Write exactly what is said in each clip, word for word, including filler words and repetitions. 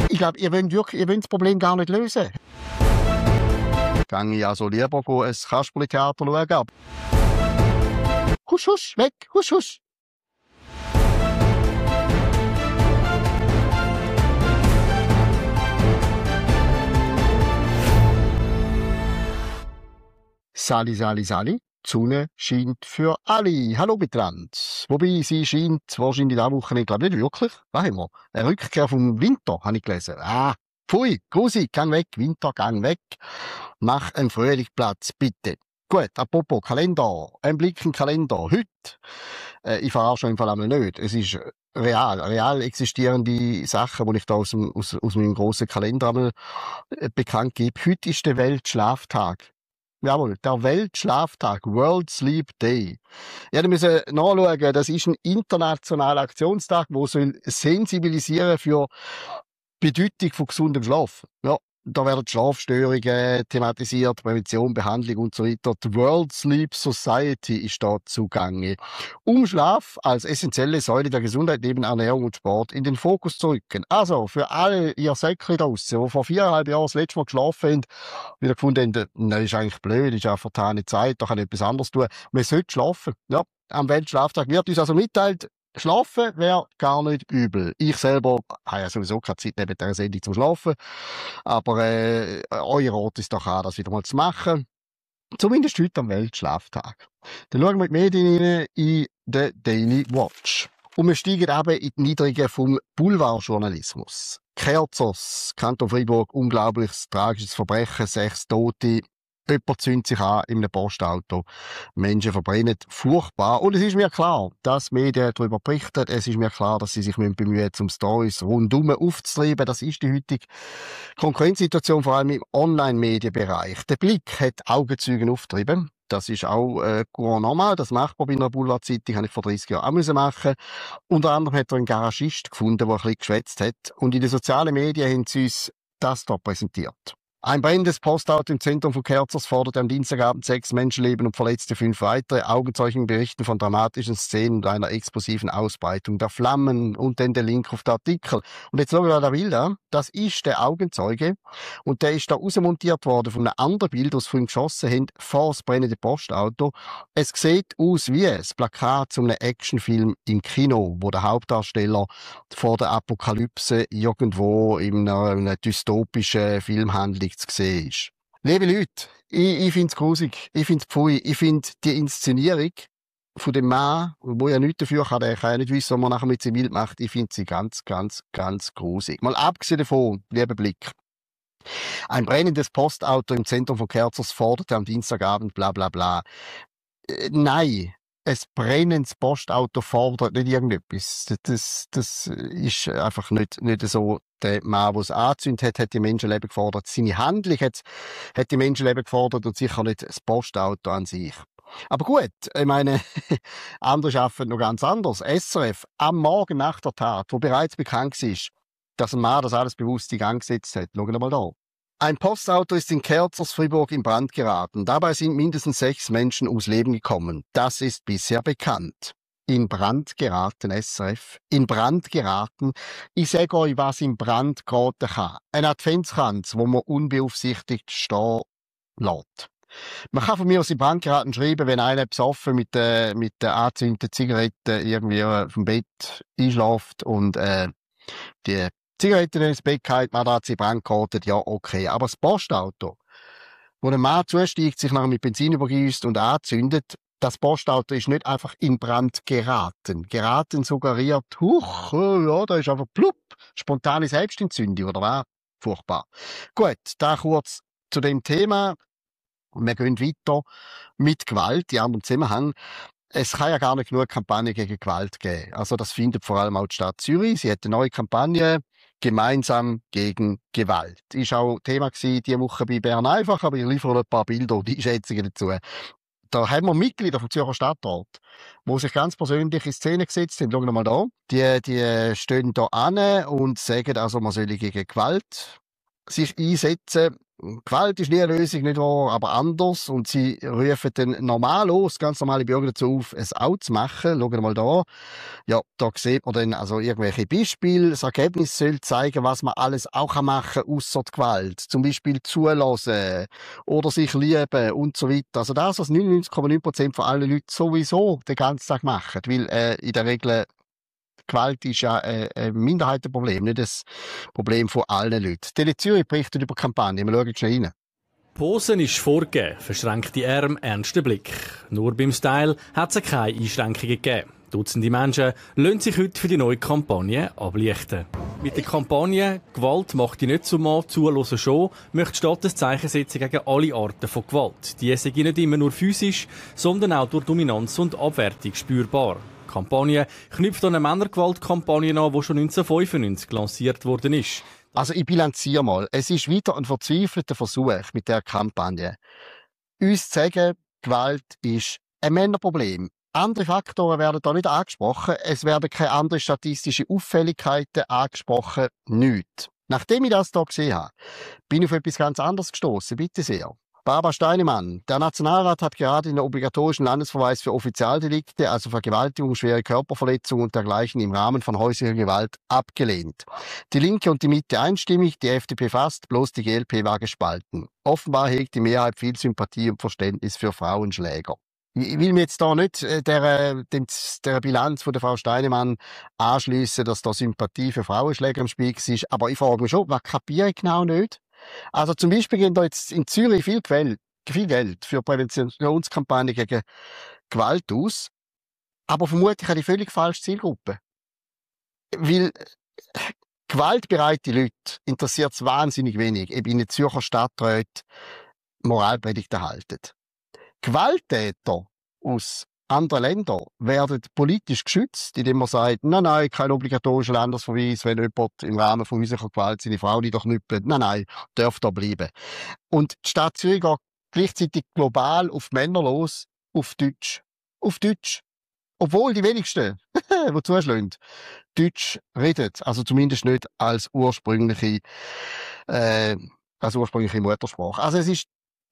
Ich glaube, ihr wollt wirklich, ihr wollt das Problem gar nicht lösen. Gehe ich also lieber go ein Kasperli-Theater schauen, ab. Husch, husch, weg, husch, husch. Sali, Sali, Sali. Die Sonne scheint für alle. Hallo miteinander. Wobei, sie scheint wahrscheinlich diese Woche, ich glaube nicht wirklich. Was haben wir? Eine Rückkehr vom Winter, habe ich gelesen. Ah, pfui, Grusi, gang weg, Winter, gang weg. Mach einen Frühlingsplatz, bitte. Gut, apropos Kalender. Ein Blick in den Kalender. Heute. Äh, ich verarsche im Fall einmal nicht. Es ist real, real existierende Sachen, die ich da aus, dem, aus, aus meinem grossen Kalender einmal äh, bekannt gebe. Heute ist der Weltschlaftag. Jawohl, der Weltschlaftag, World Sleep Day. Ja, da müssen nachschauen, das ist ein internationaler Aktionstag, der soll sensibilisieren für die Bedeutung von gesundem Schlaf. Ja, da werden Schlafstörungen thematisiert, Prävention, Behandlung und so weiter. Die World Sleep Society ist da zugange. Um Schlaf als essentielle Säule der Gesundheit neben Ernährung und Sport in den Fokus zu rücken. Also, für alle ihr Säckchen draussen, die vor viereinhalb Jahren das letzte Mal geschlafen haben, wieder gefunden haben, das ist eigentlich blöd, das ist eine vertane Zeit, da kann ich etwas anderes tun. Man sollte schlafen. Ja, am Weltschlaftag wird uns also mitteilt, Schlafen wäre gar nicht übel. Ich selber habe ja sowieso keine Zeit neben dieser Sendung zum Schlafen. Aber äh, euer Ort ist doch auch, das wieder mal zu machen. Zumindest heute am Weltschlaftag. Dann schauen wir die Medien rein in den Daily Watch. Und wir steigen eben in die Niedrigen vom Boulevardjournalismus. Kerzers, Kanton Freiburg, unglaubliches, tragisches Verbrechen, sechs Tote. Jemand zündet sich an in einem Postauto. Menschen verbrennen. Furchtbar. Und es ist mir klar, dass Medien darüber berichten. Es ist mir klar, dass sie sich bemühen müssen, um Storys rundum aufzutreiben. Das ist die heutige Konkurrenzsituation, vor allem im Online-Medienbereich. Der Blick hat Augenzeugen aufgetrieben. Das ist auch äh, normal. Das macht man bei einer Boulevardzeitung. Habe ich vor dreißig Jahren auch müssen machen. Unter anderem hat er einen Garagist gefunden, der ein bisschen geschwätzt hat. Und in den sozialen Medien haben sie uns das da präsentiert. Ein brennendes Postauto im Zentrum von Kerzers forderte am Dienstagabend sechs Menschenleben und verletzte fünf weitere. Augenzeugen berichten von dramatischen Szenen und einer explosiven Ausbreitung der Flammen und dann der Link auf den Artikel. Und jetzt schauen wir mal das Bild an. Das ist der Augenzeuge und der ist da rausmontiert worden von einem anderen Bild, das von ihm geschossen haben, vor das brennende Postauto. Es sieht aus wie ein Plakat zu einem Actionfilm im Kino, wo der Hauptdarsteller vor der Apokalypse irgendwo in einer, in einer dystopischen Filmhandlung zu sehen ist. Liebe Leute, ich, ich finde es grusig, ich finde es pfui, ich finde die Inszenierung von dem Mann, wo ja nichts dafür kann, der kann ja nicht wissen, was man nachher mit Zivil macht, ich finde sie ganz, ganz, ganz grusig. Mal abgesehen davon, lieber Blick. Ein brennendes Postauto im Zentrum von Kerzers forderte am Dienstagabend bla bla bla. Äh, nein. Ein brennendes Postauto fordert nicht irgendetwas. Das, das ist einfach nicht, nicht so. Der Mann, der es angezündet hat, hat die Menschenleben gefordert. Seine Handlung hat, hat die Menschenleben gefordert und sicher nicht das Postauto an sich. Aber gut, ich meine, andere arbeiten noch ganz anders. S R F, am Morgen nach der Tat, wo bereits bekannt ist, dass ein Mann das alles bewusst in Gang gesetzt hat. Schauen wir mal da. Ein Postauto ist in Kerzers Fribourg in Brand geraten. Dabei sind mindestens sechs Menschen ums Leben gekommen. Das ist bisher bekannt. In Brand geraten, S R F. In Brand geraten. Ich sage euch, was in Brand geraten kann. Ein Adventskranz, wo man unbeaufsichtigt stehen lässt. Man kann von mir aus in Brand geraten schreiben, wenn einer besoffen mit der, mit der angezündeten Zigarette irgendwie auf dem Bett einschläft und äh, die Zigaretten ins Bett gehalten, man hat sie Brand geraten, ja okay. Aber das Postauto, wo ein Mann zusteigt, sich nachher mit Benzin übergießt und anzündet, das Postauto ist nicht einfach in Brand geraten. Geraten suggeriert, huch, ja, da ist einfach plupp, spontane Selbstentzündung, oder was? Furchtbar. Gut, da kurz zu dem Thema. Wir gehen weiter mit Gewalt, in anderem Zusammenhang. Es kann ja gar nicht genug Kampagnen gegen Gewalt geben. Also das findet vor allem auch die Stadt Zürich. Sie hat eine neue Kampagne, gemeinsam gegen Gewalt. Ist auch Thema gewesen, diese Woche bei Bern einfach, aber ich liefere noch ein paar Bilder und Einschätzungen dazu. Da haben wir Mitglieder vom Zürcher Stadtrat, die sich ganz persönlich in Szene gesetzt haben. Schauen wir mal da. Die, die stehen da an und sagen, also man soll gegen Gewalt sich einsetzen. Gewalt ist nie eine Lösung, nicht wahr, aber anders. Und sie rufen dann normal los, ganz normale Bürger dazu auf, es auch zu machen. Schauen wir mal da. Ja, da sieht man dann also irgendwelche Beispiele. Das Ergebnis soll zeigen, was man alles auch machen kann, ausser die Gewalt. Zum Beispiel zulassen oder sich lieben und so weiter. Also das, was neunundneunzig Komma neun Prozent von allen Leuten sowieso den ganzen Tag machen. Weil äh, in der Regel Gewalt ist ja äh, ein Minderheitenproblem, nicht das Problem von allen Leuten. Tele Zürich berichtet über Kampagnen. Wir schauen schnell rein. Posen ist vorgegeben, verschränkte Arme, ernster Blick. Nur beim Style hat es keine Einschränkungen gegeben. Dutzende Menschen lassen sich heute für die neue Kampagne ablichten. Mit der Kampagne «Gewalt macht dich nicht zum Mann, zuhören schon» möchte die Stadt ein Zeichen setzen gegen alle Arten von Gewalt. Die sind nicht immer nur physisch, sondern auch durch Dominanz und Abwertung spürbar. Die Kampagne knüpft an eine Männergewaltkampagne an, die schon neunzehnhundertfünfundneunzig lanciert worden ist. Also ich bilanziere mal. Es ist wieder ein verzweifelter Versuch mit der Kampagne, uns zu sagen, Gewalt ist ein Männerproblem. Andere Faktoren werden da nicht angesprochen. Es werden keine anderen statistische Auffälligkeiten angesprochen. Nichts. Nachdem ich das hier gesehen habe, bin ich auf etwas ganz anderes gestoßen. Bitte sehr. Barbara Steinemann. Der Nationalrat hat gerade den obligatorischen Landesverweis für Offizialdelikte, also Vergewaltigung, schwere Körperverletzung und dergleichen im Rahmen von häuslicher Gewalt, abgelehnt. Die Linke und die Mitte einstimmig, die F D P fast, bloß die G L P war gespalten. Offenbar hegt die Mehrheit viel Sympathie und Verständnis für Frauenschläger. Ich will mir jetzt da nicht äh, der, der, der Bilanz von der Frau Steinemann anschliessen, dass da Sympathie für Frauenschläger im Spiel ist, aber ich frage mich schon, was kapiere ich genau nicht? Also zum Beispiel gehen da jetzt in Zürich viel Geld, viel Geld für Präventionskampagnen gegen Gewalt aus, aber vermutlich eine völlig falsche Zielgruppe. Weil gewaltbereite Leute interessiert es wahnsinnig wenig, eben in den Zürcher Stadträten Moralpredigten halten. Gewalttäter aus anderen Ländern werden politisch geschützt, indem man sagt, nein, nein, kein obligatorischer Landesverweis, wenn jemand im Rahmen von häuslicher Gewalt seine Frau nicht knüppelt, nein, nein, darf da bleiben. Und die Stadt Zürich geht gleichzeitig global auf Männer los, auf Deutsch. Auf Deutsch. Obwohl die wenigsten, die zuschlagen, Deutsch reden. Also zumindest nicht als ursprüngliche, äh, als ursprüngliche Muttersprache. Also es ist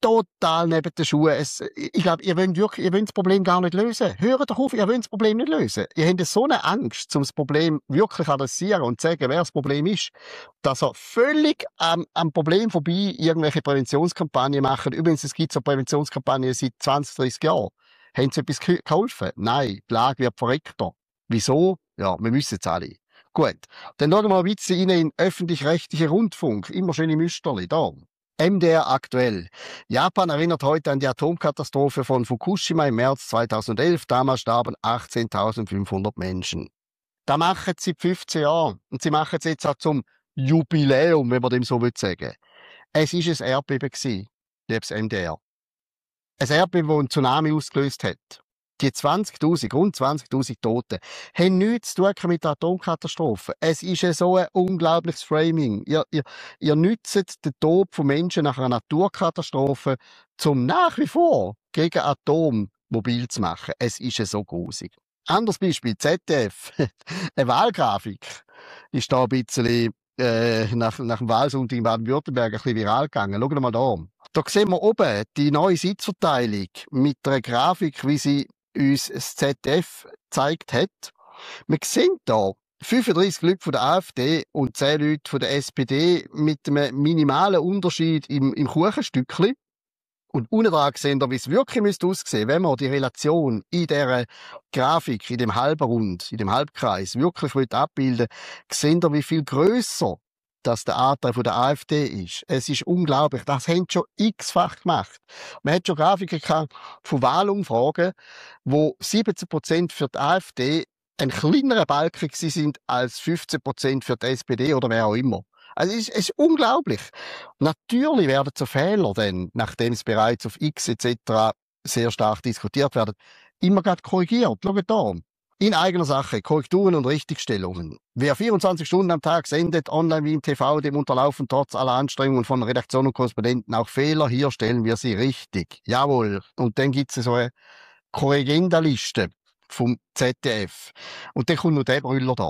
total neben den Schuhen. Es, ich glaube, ihr wollt wirklich, ihr wollt das Problem gar nicht lösen. Hört doch auf, ihr wollt das Problem nicht lösen. Ihr habt so eine Angst, um das Problem wirklich adressieren und zu sagen, wer das Problem ist, dass ihr völlig am, am Problem vorbei irgendwelche Präventionskampagnen macht. Übrigens, es gibt so Präventionskampagnen seit zwanzig, dreissig Jahren. Haben sie etwas geholfen? Nein, die Lage wird verreckter. Wieso? Ja, wir wissen es alle. Gut, dann schauen wir mal ein bisschen rein in öffentlich-rechtlichen Rundfunk. Immer schöne Müsterli, da. M D R aktuell. Japan erinnert heute an die Atomkatastrophe von Fukushima im März zweitausendelf. Damals starben achtzehntausendfünfhundert Menschen. Da machen sie seit fünfzehn Jahren. Und sie machen es jetzt auch zum Jubiläum, wenn man dem so sagen will. Es war ein Erdbeben, liebes M D R. Ein Erdbeben, das einen Tsunami ausgelöst hat. Die zwanzigtausend, rund zwanzigtausend Toten haben nichts zu tun mit der Atomkatastrophe. Es ist ja so ein unglaubliches Framing. Ihr, ihr, ihr nützt den Tod von Menschen nach einer Naturkatastrophe, um nach wie vor gegen Atom mobil zu machen. Es ist ja so grusig. Anderes Beispiel, Z D F. Eine Wahlgrafik ist da ein bisschen äh, nach, nach dem Wahlsonntag in Baden-Württemberg ein bisschen viral gegangen. Schauen wir mal da. Da sehen wir oben die neue Sitzverteilung mit einer Grafik, wie sie uns das Z D F gezeigt hat. Wir sehen hier fünfunddreissig Leute von der AfD und zehn Leute von der S P D mit einem minimalen Unterschied im, im Kuchenstückchen. Und unten dran sehen wir, wie es wirklich müsste aussehen, wenn man die Relation in dieser Grafik, in dem Halbrund, in dem Halbkreis wirklich abbilden will, sehen wir, wie viel grösser dass der Anteil von der AfD ist. Es ist unglaublich. Das haben sie schon x-fach gemacht. Man hat schon Grafiken gehabt von Wahlumfragen, wo siebzehn Prozent für die AfD ein kleinerer Balken sind als fünfzehn Prozent für die S P D oder wer auch immer. Also es ist, es ist unglaublich. Natürlich werden so Fehler dann, nachdem es bereits auf X et cetera sehr stark diskutiert werden, immer gerade korrigiert. Schaut da. In eigener Sache, Korrekturen und Richtigstellungen. Wer vierundzwanzig Stunden am Tag sendet, online wie im T V, dem unterlaufen trotz aller Anstrengungen von Redaktion und Korrespondenten auch Fehler. Hier stellen wir sie richtig. Jawohl. Und dann gibt es so eine Korrigendaliste vom Z D F. Und dann kommt noch der Brüller da.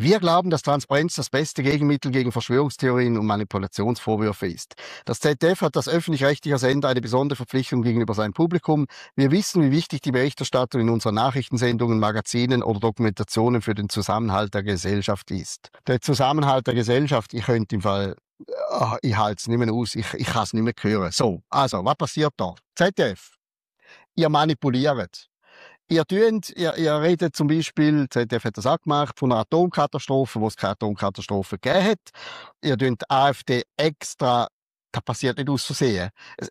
Wir glauben, dass Transparenz das beste Gegenmittel gegen Verschwörungstheorien und Manipulationsvorwürfe ist. Das Z D F hat als öffentlich-rechtlicher Sender eine besondere Verpflichtung gegenüber seinem Publikum. Wir wissen, wie wichtig die Berichterstattung in unseren Nachrichtensendungen, Magazinen oder Dokumentationen für den Zusammenhalt der Gesellschaft ist. Der Zusammenhalt der Gesellschaft, ich könnte im Fall, oh, ich halte es nicht mehr aus, ich, ich kann es nicht mehr hören. So, also, was passiert da? Z D F, ihr manipuliert. Ihr, tönt, ihr, ihr redet zum Beispiel, Z D F hat das auch gemacht, von einer Atomkatastrophe, wo es keine Atomkatastrophe gegeben hat. Ihr tönt AfD extra, das passiert nicht aus Versehen.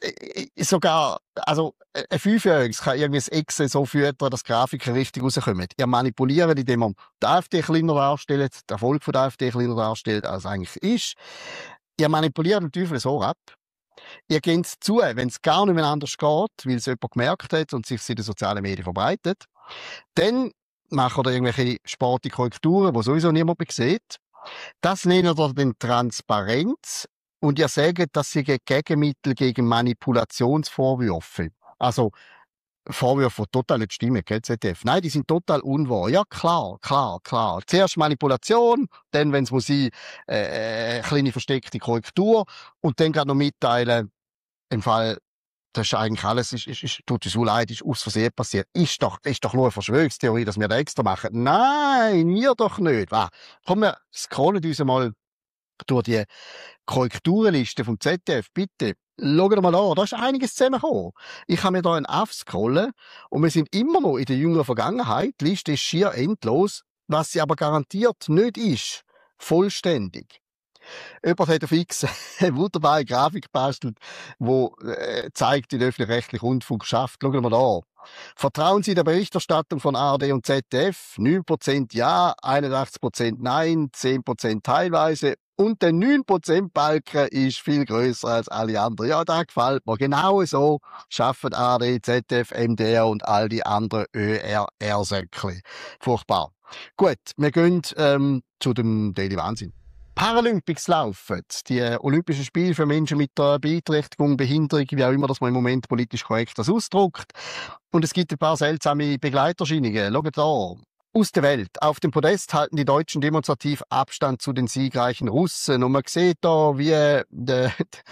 Sogar, also, ein Fünfjähriges kann irgendwie das Excel so füttern, dass Grafiken richtig rauskommen. Ihr manipuliert, indem man die AfD kleiner darstellt, den Erfolg von der AfD kleiner darstellt, als es eigentlich ist. Ihr manipuliert den Teufel so ab. Ihr gebt es zu, wenn es gar nicht mehr anders geht, weil es jemand gemerkt hat und sich in den sozialen Medien verbreitet. Dann macht ihr irgendwelche sportlichen Korrekturen, die sowieso niemand mehr sieht. Das nennt ihr dann Transparenz. Und ihr sagt, dass sie Gegenmittel gegen Manipulationsvorwürfe. Also, Vorwürfe, die total nicht stimmen, gell, Z D F? Nein, die sind total unwahr. Ja, klar, klar, klar. Zuerst Manipulation, dann, wenn es muss sein, äh, eine kleine versteckte Korrektur und dann gerade noch mitteilen, im Fall, das ist eigentlich alles, ist, ist, ist, tut uns so leid, ist aus Versehen passiert. Ist doch, ist doch nur eine Verschwörungstheorie, dass wir das extra machen. Nein, wir doch nicht. Ah, komm, wir scrollen uns mal durch die Korrekturenliste vom Z D F, bitte. Schaut mal an, da ist einiges zusammengekommen. Ich habe mir da einen aufscrollen und wir sind immer noch in der jüngeren Vergangenheit. Die Liste ist schier endlos, was sie aber garantiert nicht ist. Vollständig. Jemand hat auf X eine wunderbare Grafik gebastelt, die äh, zeigt, wie der öffentlich-rechtliche Rundfunk schafft. Schauen wir mal an. Vertrauen Sie der Berichterstattung von A R D und Z D F? neun Prozent ja, einundachtzig Prozent nein, zehn Prozent teilweise. Und der neun Prozent Balken ist viel grösser als alle anderen. Ja, das gefällt mir. Genau so schaffen A R D, Z D F, M D R und all die anderen Ö R R-Säckchen. Furchtbar. Gut, wir gehen ähm, zu dem Daily Wahnsinn. Paralympics laufen. Die Olympischen Spiele für Menschen mit der Beeinträchtigung, Behinderung, wie auch immer das man im Moment politisch korrekt das ausdrückt. Und es gibt ein paar seltsame Begleiterscheinungen. Schaut da. Aus der Welt. Auf dem Podest halten die Deutschen demonstrativ Abstand zu den siegreichen Russen. Und man sieht da, wie de,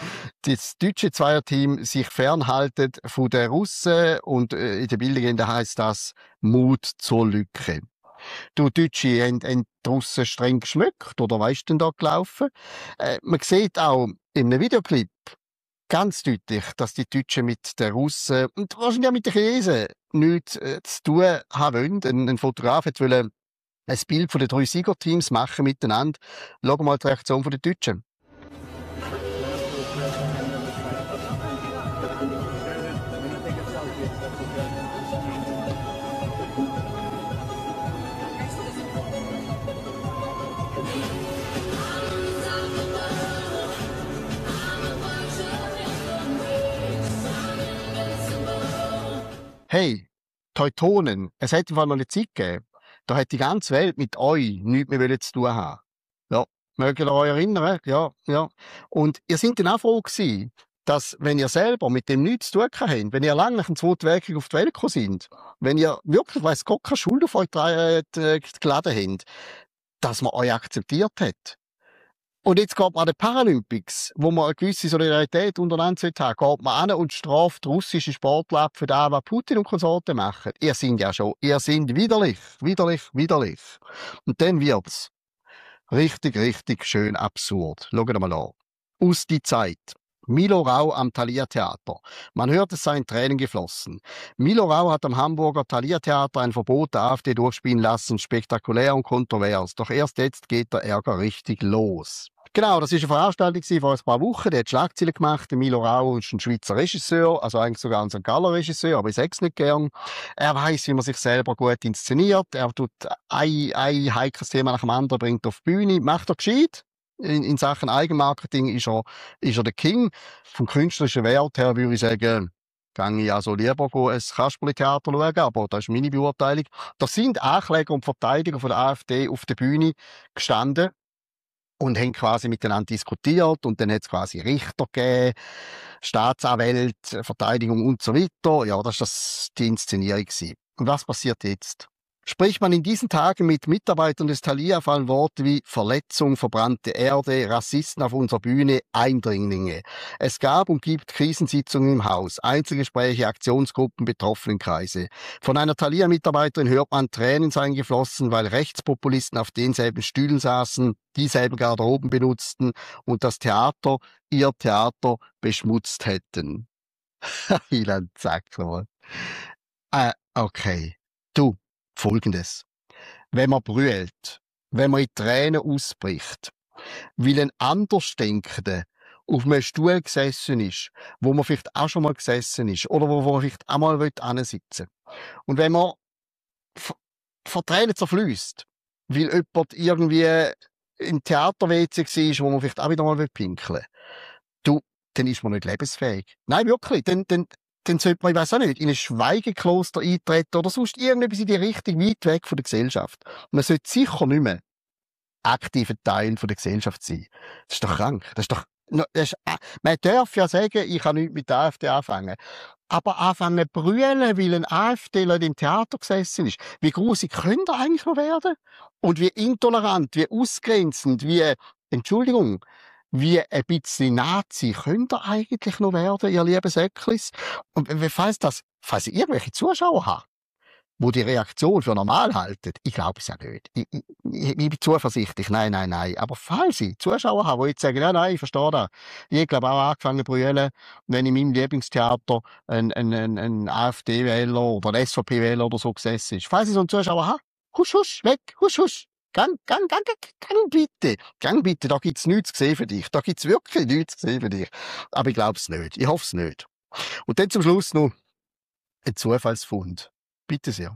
das deutsche Zweierteam sich fernhaltet von den Russen. Und in der Bildlegende heisst das Mut zur Lücke. Du Deutsche, haben, haben die Russen streng geschmückt? Oder was ist denn da gelaufen? Äh, man sieht auch in einem Videoclip ganz deutlich, dass die Deutschen mit den Russen und wahrscheinlich auch mit den Chinesen nichts äh, zu tun haben wollen. Ein, ein Fotograf wollte ein Bild von den drei Siegerteams machen miteinander. Schauen wir mal die Reaktion der Deutschen. Hey, Teutonen, es hat im Fall noch eine Zeit gegeben, da hat die ganze Welt mit euch nichts mehr zu tun haben. Ja, mögt ihr euch erinnern? Ja, ja. Und ihr seid dann auch froh gewesen, dass, wenn ihr selber mit dem nichts zu tun habt, wenn ihr lange nach dem Zweiten Weltkrieg auf die Welt gekommen seid, wenn ihr wirklich, weiss Gott, keine Schuld auf euch äh, geladen habt, dass man euch akzeptiert hat. Und jetzt geht man an den Paralympics, wo man eine gewisse Solidarität untereinander haben sollte, geht man an und straft russische Sportler ab für das, was Putin und Konsorten machen. Ihr seid ja schon, ihr seid widerlich, widerlich, widerlich. Und dann wird's richtig, richtig schön absurd. Schaut mal an. Aus die Zeit. Milo Rau am Thalia-Theater. Man hört, es seien Tränen geflossen. Milo Rau hat am Hamburger Thalia-Theater ein Verbot der AfD durchspielen lassen. Spektakulär und kontrovers. Doch erst jetzt geht der Ärger richtig los. Genau, das war eine Veranstaltung vor ein paar Wochen. Der hat Schlagzeilen gemacht. Der Milo Rau ist ein Schweizer Regisseur, also eigentlich sogar ein Sankt Galler Regisseur, aber ich sage es nicht gern. Er weiss, wie man sich selber gut inszeniert. Er tut ein, ein heikles Thema nach dem anderen, bringt auf die Bühne. Macht er gescheit. In, in Sachen Eigenmarketing ist er, ist er der King. Vom künstlerischen Wert her würde ich sagen, gehe ich also lieber ein Kasperli-Theater schauen, aber das ist meine Beurteilung. Da sind Ankläger und Verteidiger von der AfD auf der Bühne gestanden und haben quasi miteinander diskutiert und dann hat es quasi Richter gegeben, Staatsanwälte, Verteidigung und so weiter. Ja, das war das die Inszenierung gewesen. Und was passiert jetzt? spricht man in diesen Tagen mit Mitarbeitern des Thalia vor allem Worte wie Verletzung, verbrannte Erde, Rassisten auf unserer Bühne, Eindringlinge. Es gab und gibt Krisensitzungen im Haus, Einzelgespräche, Aktionsgruppen, Betroffenenkreise. Von einer Thalia-Mitarbeiterin hört man, Tränen seien geflossen, weil Rechtspopulisten auf denselben Stühlen saßen, dieselben Garderoben benutzten und das Theater, ihr Theater, beschmutzt hätten. Wieland, sag mal. Äh, okay. Du. Folgendes. Wenn man brüllt, wenn man in Tränen ausbricht, weil ein Andersdenkender auf einem Stuhl gesessen ist, wo man vielleicht auch schon mal gesessen ist, oder wo man vielleicht auch mal hinsitzen will. Und wenn man vor Tränen zerfließt, weil jemand irgendwie im Theater-W C war, wo man vielleicht auch wieder mal pinkeln will, du, dann ist man nicht lebensfähig. Nein, wirklich. Dann, dann, dann sollte man, ich weiss auch nicht, in ein Schweigekloster eintreten oder sonst irgendetwas in die Richtung weit weg von der Gesellschaft. Man sollte sicher nicht mehr aktiver Teil von der Gesellschaft sein. Das ist doch krank. Das ist doch, das ist, man darf ja sagen, ich kann nichts mit der AfD anfangen. Aber anfangen zu brüllen, weil ein AfDler im Theater gesessen ist. Wie grusig könnte er eigentlich noch werden? Und wie intolerant, wie ausgrenzend, wie, Entschuldigung, wie ein bisschen Nazi könnt ihr eigentlich noch werden, ihr lieben Säcklis? Und falls das, falls ich irgendwelche Zuschauer habe, wo die Reaktion für normal halten, ich glaube es ja nicht. Ich, ich, ich bin zuversichtlich, nein, nein, nein. Aber falls ich Zuschauer habe, die jetzt sagen, ja, nein, ich verstehe das. Ich glaube auch angefangen zu brüllen, wenn in meinem Lieblingstheater ein, ein, ein, ein AfD-Wähler oder ein S V P-Wähler oder so gesessen ist. Falls ich so einen Zuschauer habe, husch, husch, weg, husch, husch. Gang, gang, gang, gang, gang bitte. Gang bitte, da gibt's nichts zu sehen für dich. Da gibt's wirklich nichts zu sehen für dich. Aber ich glaube es nicht. Ich hoffe es nicht. Und dann zum Schluss noch ein Zufallsfund. Bitte sehr.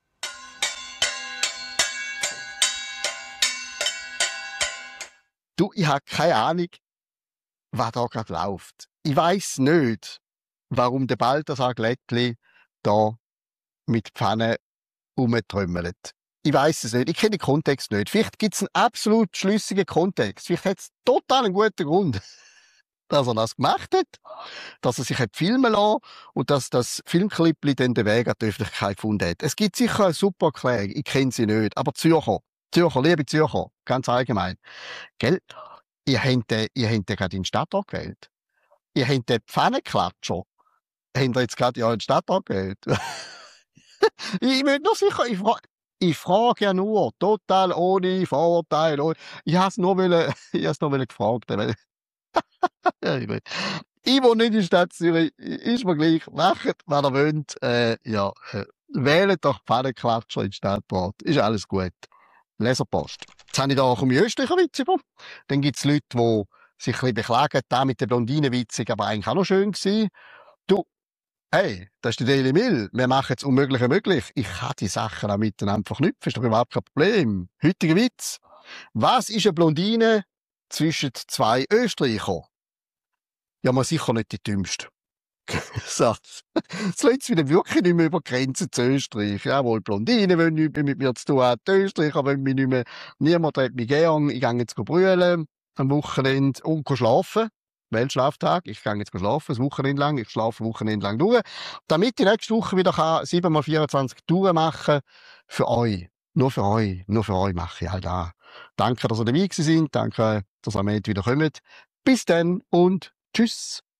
Du, ich habe keine Ahnung, was da gerade läuft. Ich weiss nicht, warum der Balthasar Glättli da mit Pfanne rumtrümmelt. Ich weiss es nicht. Ich kenne den Kontext nicht. Vielleicht gibt es einen absolut schlüssigen Kontext. Vielleicht hat es total einen guten Grund, dass er das gemacht hat, dass er sich hat filmen lassen und dass das Filmclipli dann den Weg an die Öffentlichkeit gefunden hat. Es gibt sicher eine super Erklärung. Ich kenne sie nicht. Aber Zürcher, Zürcher, liebe Zürcher, ganz allgemein. Gell? Ihr habt den, ihr habt den gerade in den Stadtrat gewählt. Ihr habt den Pfannenklatscher. Habt ihr jetzt gerade ja in den Stadtrat gewählt? Ich bin nur sicher, ich frage, ich frage ja nur, total ohne Vorurteil. Ohne, ich habe es nur, wollen, ich has nur wollen gefragt. Weil, ich wohne nicht in der Stadt Zürich, ist mir gleich, macht, was ihr wollt. Äh, ja, äh, wählt doch Pfannenklatscher in den Stadtrat. Ist alles gut. Leserpost. Jetzt habe ich da auch um österreicher Witz über. Dann gibt es Leute, die sich ein bisschen beklagen, da mit den Blondinenwitzig, aber eigentlich auch noch schön gewesen. Du, hey, das ist die Daily Mail. Wir machen das Unmögliche möglich. Ich kann die Sachen auch miteinander verknüpfen. Ist doch überhaupt kein Problem. Heutiger Witz. Was ist eine Blondine zwischen zwei Österreichern? Ja, man sicher nicht die dümmste. So. Jetzt lässt es wieder wirklich nicht mehr über Grenzen zu Österreich. Jawohl, Blondinen wollen nichts mehr mit mir zu tun haben. Die Österreicher wollen mich nicht mehr. Niemand hat mich gern. Ich gehe jetzt brüllen am Wochenende und gehe schlafen. Weltschlaftag. Ich gehe jetzt schlafen, das Wochenende lang. Ich schlafe ein Wochenende lang durch. Damit ich nächste Woche wieder sieben mal vierundzwanzig Touren machen kann. Für euch. Nur für euch. Nur für euch mache ich all das. Danke, dass ihr dabei gewesen seid. Danke, dass ihr am Ende wieder kommt. Bis dann und tschüss.